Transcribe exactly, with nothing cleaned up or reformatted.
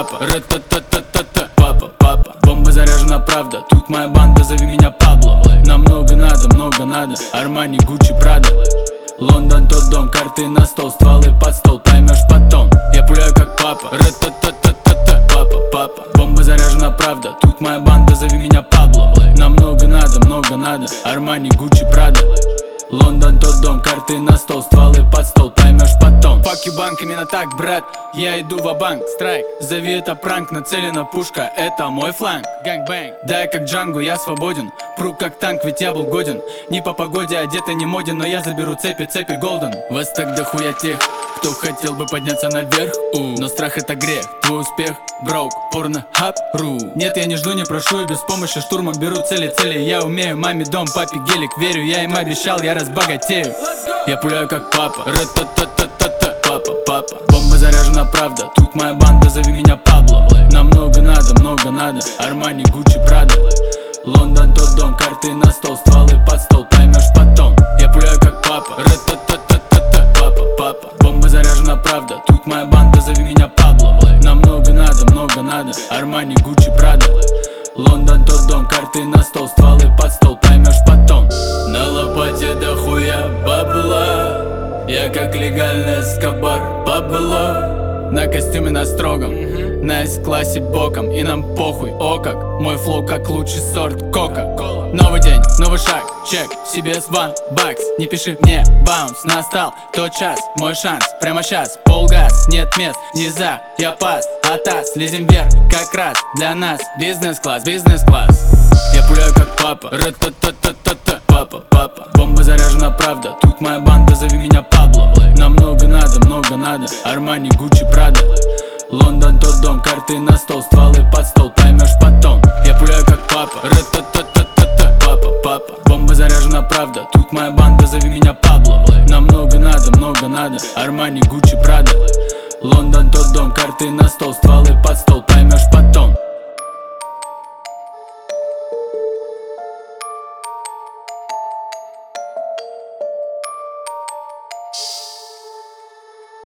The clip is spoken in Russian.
папа. Ра-та-та-та-та-та. Папа, папа. Бомба заряжена, правда. Тут моя банда, зови меня Пабло. Нам много надо, много надо. Армани, Гуччи, Прада. Лондон, тот дом, карты на стол, стволы под стол, поймешь потом. Я пуляю как папа. Ра-та-та-та-та-та. Папа, папа. Бомба заряжена, правда. Тут моя банда, зови меня Пабло. Нам много надо, много надо. Армани, Гуччи, Прада. Лондон, тот дом, карты на стол, стволы под стол, поймешь потом. Fuck you, банк, именно так, брат. Я иду ва-банк, страйк. Зови это пранк, нацелена пушка, это мой фланг. Гэнг-бэнг, да я как Джанго, я свободен. Пру как танк, ведь я был годен. Не по погоде, одета не моден, но я заберу цепи, цепи голден. Вас так дохуя тех, кто хотел бы подняться наверх, у. Но страх это грех, твой успех, броук, порно-хаб-ру. Нет, я не жду, не прошу, и без помощи штурмом беру цели, цели. Я умею, маме дом, папе гелик, верю, я им обещал, я разбогатею. Я пуляю как папа. Ра-та-та-та-та-та. Папа, папа. Бомба заряжена, правда. Тут моя банда, зови меня Пабло. Нам много надо, много надо. Армани, Гуччи, Прада. Лондон, тот дом, карты на стол, стволы под стол, поймешь потом. Я пуляю как папа. Ра-та-та-та-та-та. Папа, папа. Бомба заряжена, правда. Тут моя банда, зови меня Пабло. Нам много надо, много надо. Армани, Гуччи, Прада. Лондон, тот дом, карты на стол, стволы под стол, поймешь потом. На лопате дохуя бабла. Я как легальный эскобар, бабло. На костюме на строгом, на эс-классе боком. И нам похуй, о как. Мой флоу как лучший сорт кока. Новый день, новый шаг, чек, си би эс One бакс. Не пиши мне, баунс, настал тот час. Мой шанс, прямо сейчас, полгаз. Нет мест, не за, я пас. Атас, лезем вверх, как раз для нас. Бизнес-класс, бизнес-класс. Я пуляю как папа. Ра-та-та-та-та-та. Папа, папа. Бомба заряжена, правда. Тут моя банда, зови меня Пабло. Нам много надо, много надо. Армани, Гуччи, Прада. Лондон, тот дом, карты на стол, стволы под стол, поймешь потом. Я пуляю как папа. Ра-та-та-та-та-та. Папа, папа. Бомба заряжена, правда. Тут моя банда, зови меня Пабло. Нам много надо, много надо. Армани, Гуччи, Прада. Лондон, тот дом, карты на стол, стволы под стол, поймешь потом.